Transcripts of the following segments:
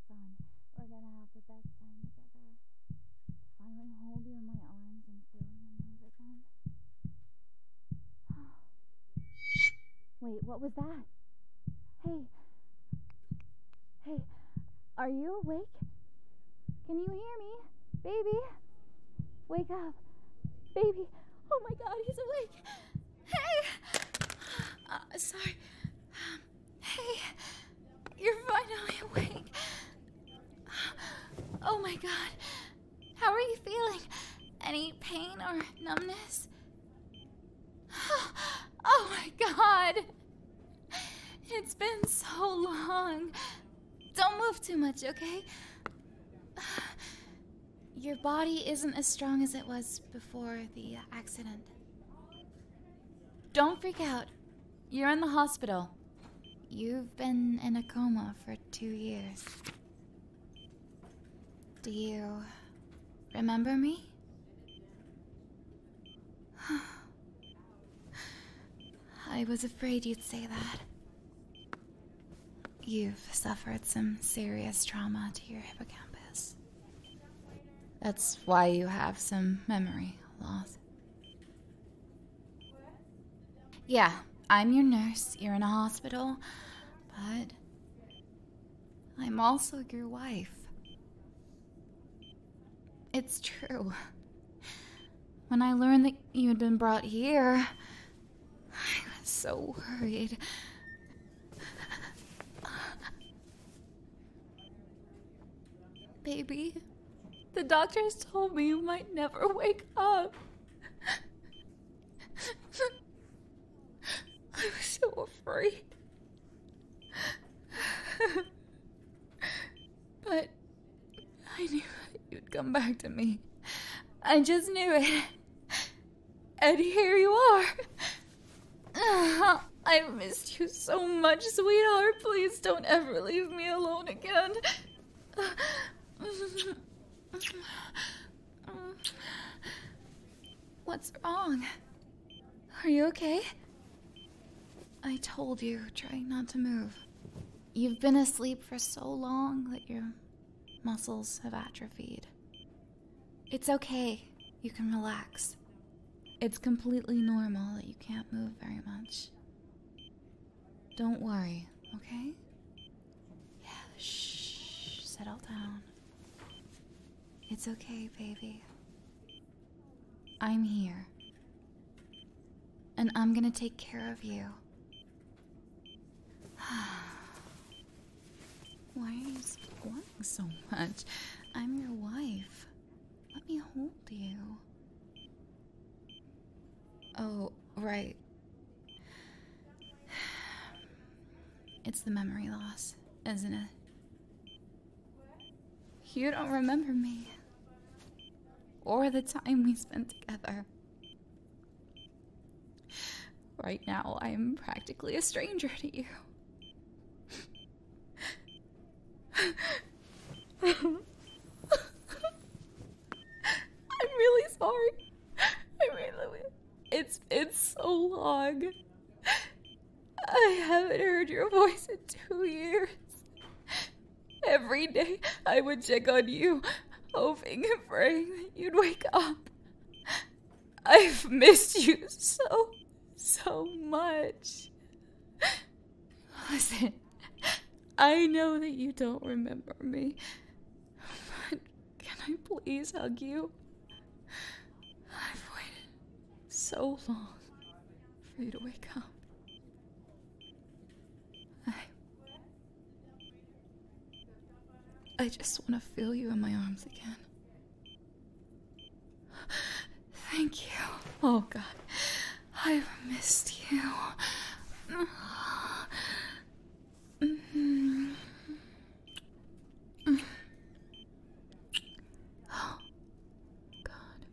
fun. We're gonna have the best time together. To finally hold you in my arms and feel you move again. Wait, what was that? Hey. Hey, are you awake? Can you hear me? Baby? Wake up. Baby. Oh my god, he's awake. Hey! Sorry. Hey, you're finally awake. Oh my god. How are you feeling? Any pain or numbness? Oh my god. It's been so long. Don't move too much, okay? Your body isn't as strong as it was before the accident. Don't freak out. You're in the hospital. You've been in a coma for 2 years. Do you remember me? I was afraid you'd say that. You've suffered some serious trauma to your hippocampus. That's why you have some memory loss. Yeah, I'm your nurse. You're in a hospital, but I'm also your wife. It's true. When I learned that you had been brought here, I was so worried. Baby, the doctors told me you might never wake up. I was so afraid. But I knew you'd come back to me. I just knew it. And here you are. I've missed you so much, sweetheart. Please don't ever leave me alone again. What's wrong? Are you okay? I told you, try not to move. You've been asleep for so long that your muscles have atrophied. It's okay. You can relax. It's completely normal that you can't move very much. Don't worry, okay? Yeah, shh. Settle down. It's okay, baby. I'm here. And I'm gonna take care of you. Why are you squirming so much? I'm your wife. Let me hold you. Oh, right. It's the memory loss, isn't it? You don't remember me. Or the time we spent together. Right now, I'm practically a stranger to you. I'm really sorry. It's been so long. I haven't heard your voice in 2 years. Every day I would check on you, hoping and praying that you'd wake up. I've missed you so much. Listen, I know that you don't remember me, but can I please hug you? I've waited so long for you to wake up. I just want to feel you in my arms again. Thank you. Oh, God. I've missed you. Oh, God.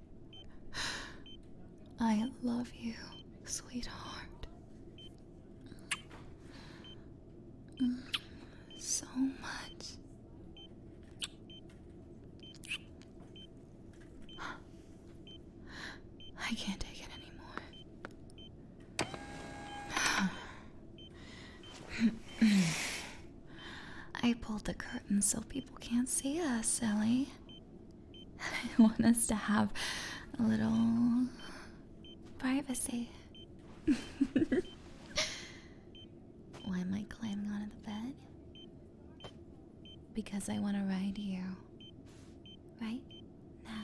I love you, sweetheart. So much. I can't take it anymore. I pulled the curtains so people can't see us, silly. I want us to have a little privacy. Why am I climbing onto the bed? Because I want to ride you. Right now.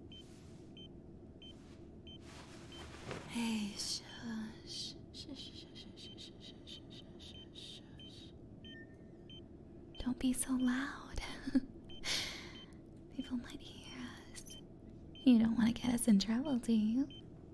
Hey, shush. Shush, shush, shush, shush, shush, shush, shush, shush. Don't be so loud. People might hear us. You don't want to get us in trouble, do you?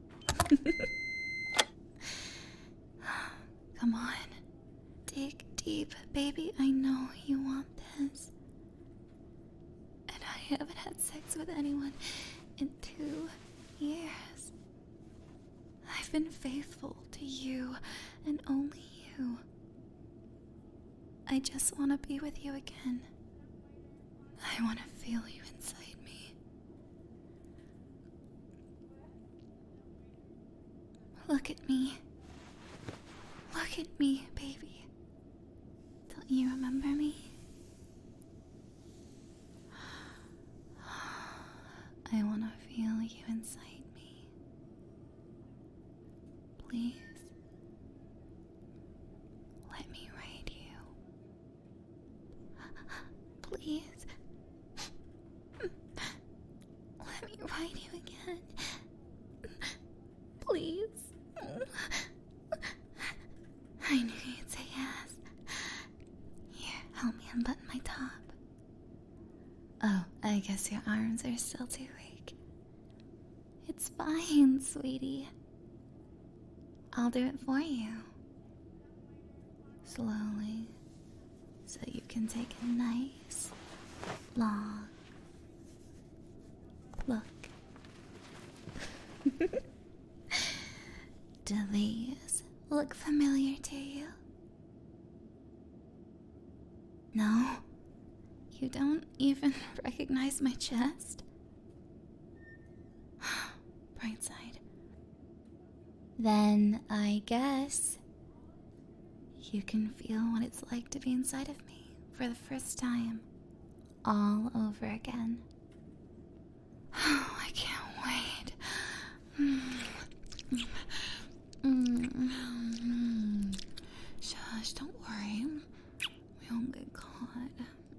Come on. Dig deep, baby. I know you want this. And I haven't had sex with anyone in 2 years. I've been faithful to you and only you. I just want to be with you again. I want to feel you inside me. Look at me. Look at me, baby. Don't you remember me? I want to feel you inside me. Please. Let me ride you. Please. Let me ride you again. Please. I knew you'd say yes. Here, help me unbutton my top. Oh, I guess your arms are still too weak. It's fine, sweetie. I'll do it for you. Slowly, so you can take a nice, long look. Do these look familiar to you? No? You don't even recognize my chest? Bright side. Then I guess you can feel what it's like to be inside of me for the first time, all over again. I can't wait. Shush, don't worry. We won't get caught.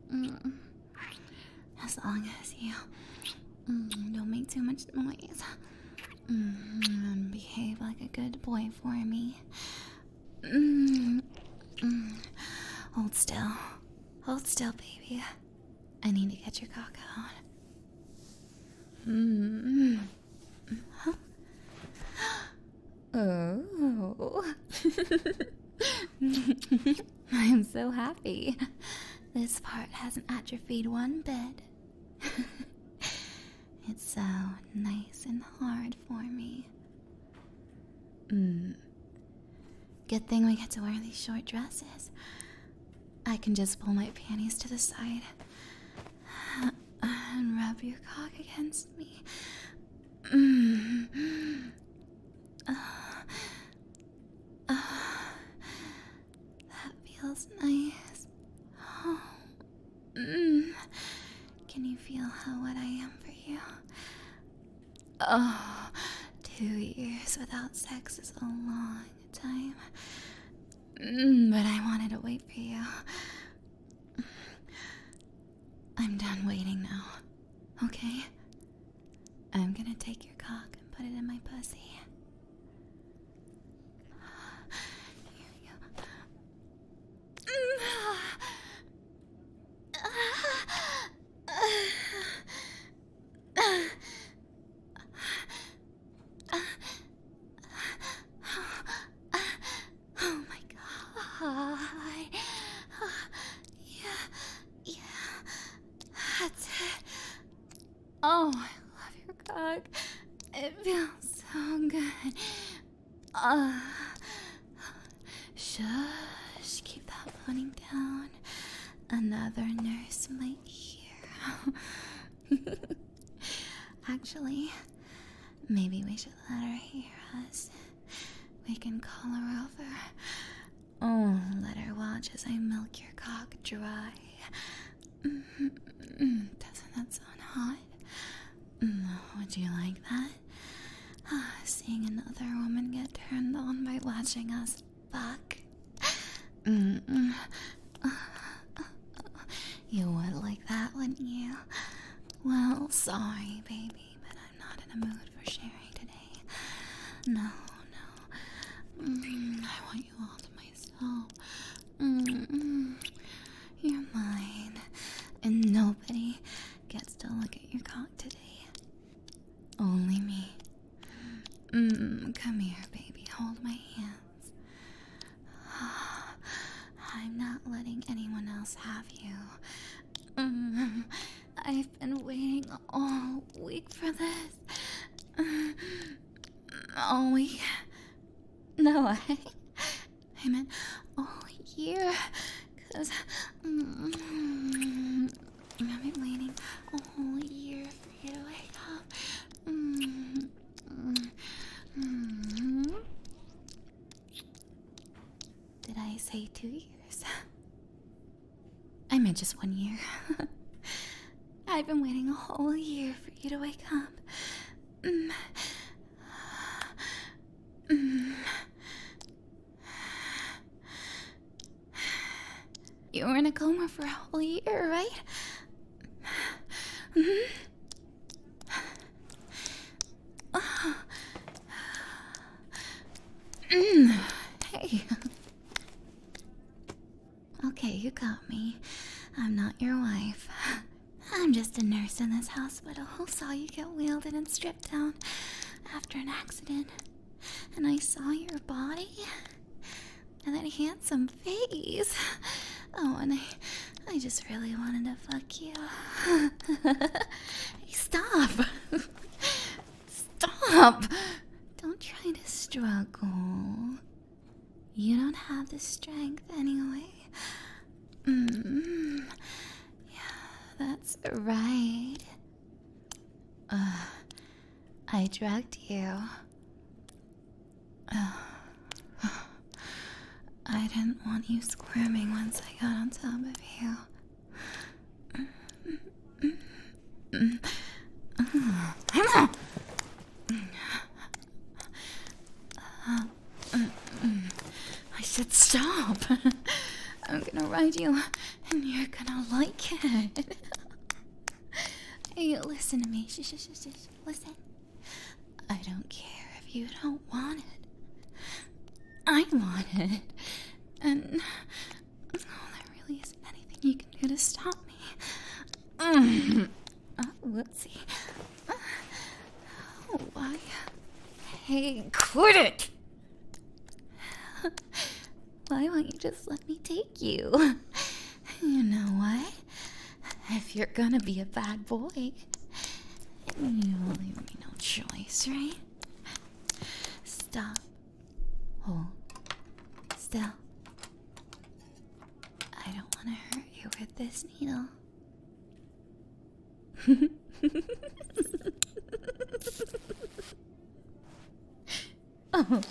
As long as you don't make too much noise. And behave like a good boy for me. Hold still. Hold still, baby. I need to get your cock out. Huh? Oh. I'm so happy. This part hasn't atrophied one bit. It's so nice and hard for me. Good thing we get to wear these short dresses. I can just pull my panties to the side and rub your cock against me. That feels nice. Oh. Can you feel how wet I am for you? Oh, 2 years without sex is a long time. But I wanted to wait for you. I'm done waiting now. Okay? I'm gonna take your cock and put it in my pussy. Here we go. Oh my god. Yeah. That's it. Oh, I love your cock. It feels so good. Shush, keep that putting down. Another nurse might hear. Actually, maybe we should let her hear us. We can call her over. Oh, let her watch as I milk your cock dry. Doesn't that sound hot? Would you like that? Seeing another woman get turned on by watching us fuck. You would like that, wouldn't you? Well, sorry, baby, but I'm not in a mood for sharing today. No. I want you all to myself. You're mine, and nobody gets to look at your cock today. Only me. Come here, baby. Hold my hands. I'm not letting anyone else have you. I've been waiting all week for this. All week? No, I meant all year. 'Cause I've been waiting a whole year for you to wake up. Did I say 2 years? I meant just 1 year. I've been waiting a whole year for you to wake up. You were in a coma for a whole year, right? Hey. Okay, you got me. I'm not your wife. I'm just a nurse in this hospital who saw you get wheeled in and stripped down after an accident. And I saw your body and that handsome face. Oh, and I just really wanted to fuck you. Hey, stop. Stop. Don't try to struggle. You don't have the strength anyway. Yeah, that's right. I drugged you. I didn't want you squirming once I got on top of you. I said stop. I'm gonna ride you and you're gonna like it. Hey, listen to me. Shh. Listen. I don't care if you don't want it. I want it. And there really isn't anything you can do to stop me. Oh, whoopsie. Oh, why? Hey, quit it! Why won't you just let me take you? You know what? If you're gonna be a bad boy, you'll leave me no choice, right? Stop. Hold. Still. I don't want to hurt you with this needle. Oh.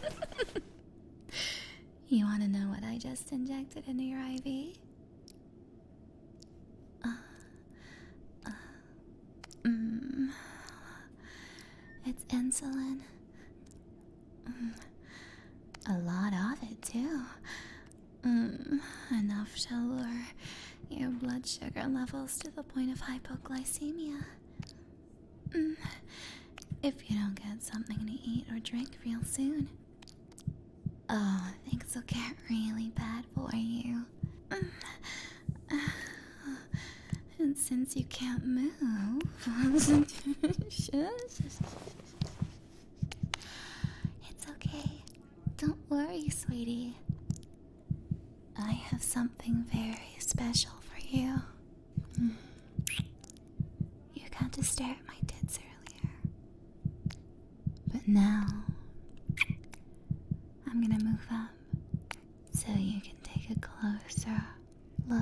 You want to know what I just injected into your IV? It's insulin. A lot of it, too. Enough to lower your blood sugar levels to the point of hypoglycemia. If you don't get something to eat or drink real soon. Oh, things will get really bad for you. And since you can't move... It's okay. Don't worry, sweetie. I have something very special for you. You got to stare at my tits earlier. But now, I'm gonna move up so you can take a closer look.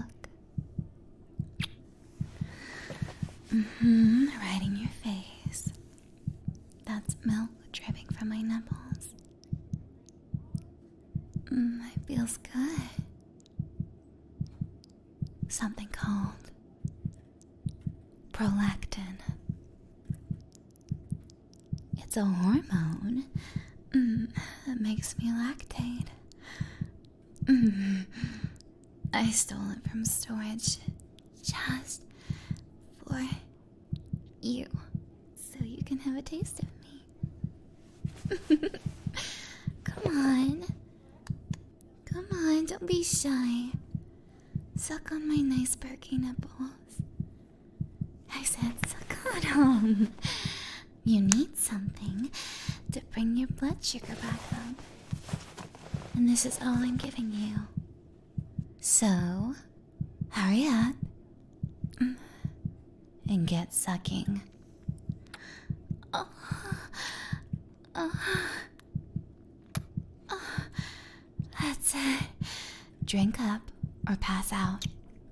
Right in your face. That's milk dripping from my nipples. It feels good. something called prolactin. It's a hormone that makes me lactate. I stole it from storage just for you, so you can have a taste of me. Come on, don't be shy. Suck on my nice perky nipples. I said suck on them. You need something to bring your blood sugar back up. And this is all I'm giving you. So, hurry up and get sucking. That's it. Drink up or pass out.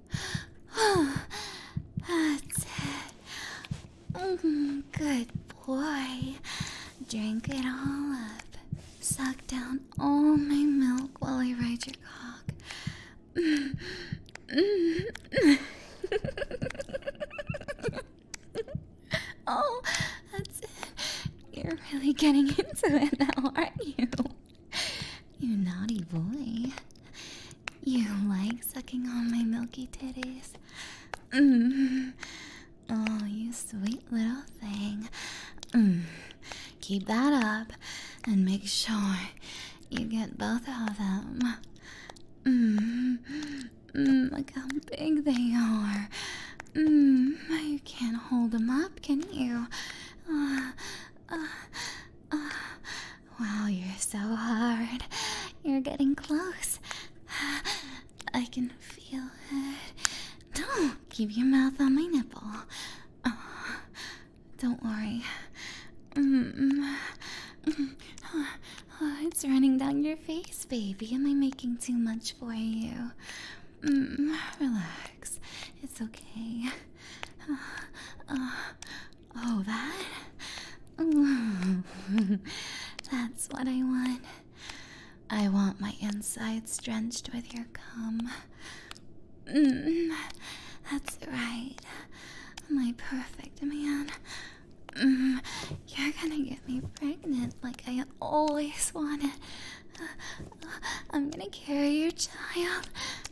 That's it. Good boy. Drink it all up. Suck down all my milk while I ride your cock. Oh, that's it. You're really getting into it now, aren't you? You naughty boy. You like sucking on my milky titties? Oh, you sweet little thing. Keep that up and make sure you get both of them. Look how big they are. You can't hold them up, can you? Wow, you're so hard. You're getting close. I can feel it. No, keep your mouth on my nipple. Don't worry. It's running down your face, baby. Am I making too much for you? Relax. It's okay. Oh, that? That's what I want. I want my insides drenched with your cum. That's right. My perfect man. You're gonna get me pregnant like I always wanted. I'm gonna carry your child.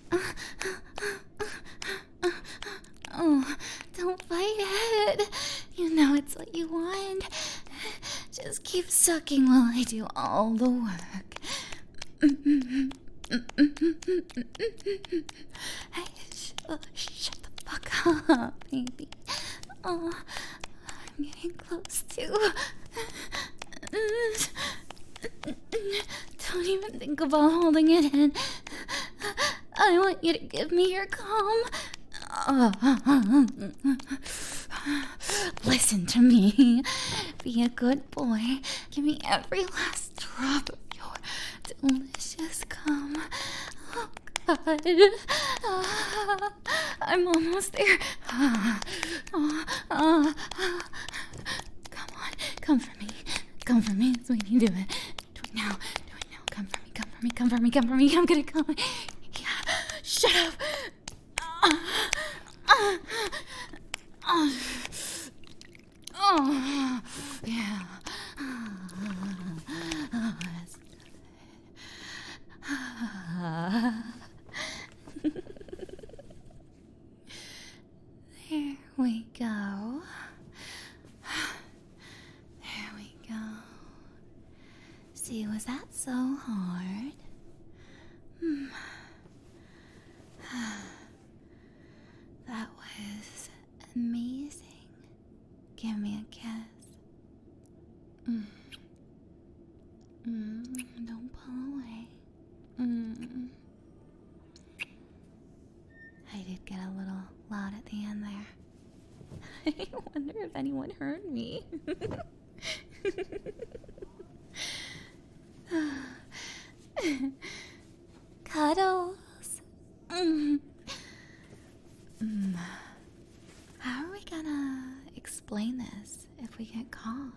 Oh, don't fight it. You know it's what you want. Just keep sucking while I do all the work. Hey, shut the fuck up, baby. Oh, I'm getting close too. Don't even think about holding it in. I want you to give me your cum. Listen to me. Be a good boy. Give me every last drop of your delicious cum. Oh, God. I'm almost there. Come on. Come for me. Come for me. That's the way you do it. Do it now. Do it now. Come for me. Come for me. Come for me. Come for me. I'm gonna come. Yeah. Shut up. Yeah. That's good. There we go. There we go. See, was that so hard? That was amazing. Give me a kiss. Don't pull away. I did get a little loud at the end there. I wonder if anyone heard me. Cuddles. How are we gonna explain this if we get caught?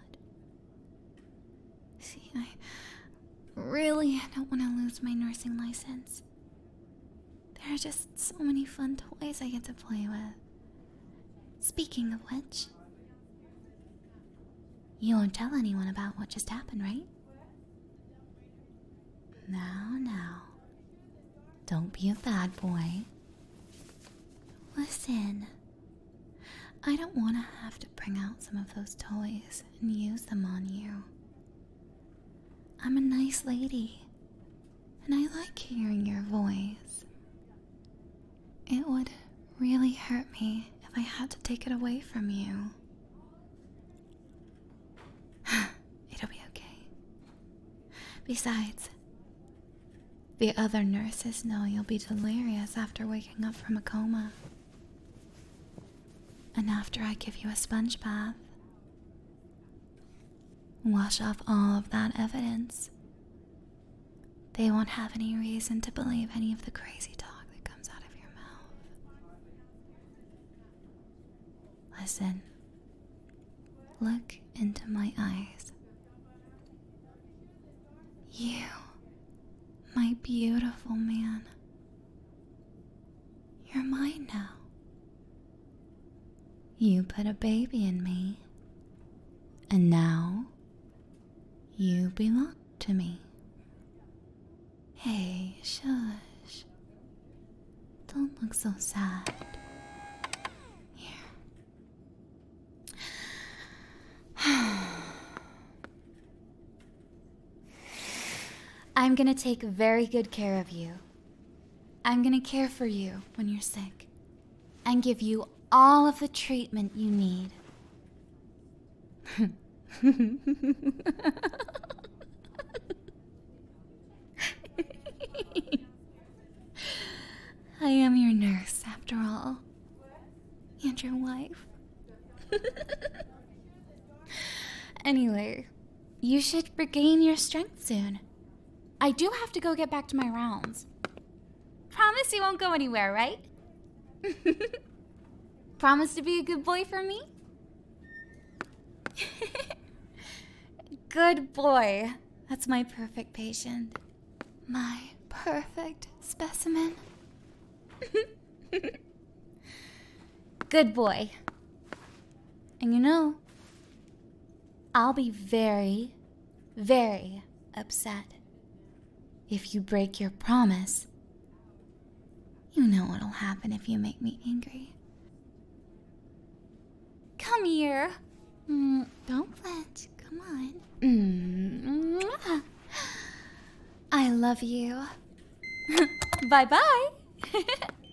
See, I really don't want to lose my nursing license. There are just so many fun toys I get to play with. Speaking of which, you won't tell anyone about what just happened, right? Now. Don't be a bad boy. Listen, I don't want to have to bring out some of those toys and use them on you. I'm a nice lady, and I like hearing your voice. It would really hurt me if I had to take it away from you. It'll be okay. Besides, the other nurses know you'll be delirious after waking up from a coma. And after I give you a sponge bath, wash off all of that evidence, they won't have any reason to believe any of the crazy talk that comes out of your mouth. Listen, look into my eyes. You, my beautiful man, you're mine now. You put a baby in me, and now you belong to me. Hey, shush. Don't look so sad. Here. I'm gonna take very good care of you. I'm gonna care for you when you're sick and give you all of the treatment you need. I am your nurse, after all, and your wife. Anyway, you should regain your strength soon. I do have to go get back to my rounds. Promise you won't go anywhere, right? Promise to be a good boy for me? Good boy. That's my perfect patient. My perfect specimen. Good boy. And you know, I'll be very, very upset if you break your promise. You know what'll happen if you make me angry. Come here. Don't flinch. Come on. I love you. Bye-bye.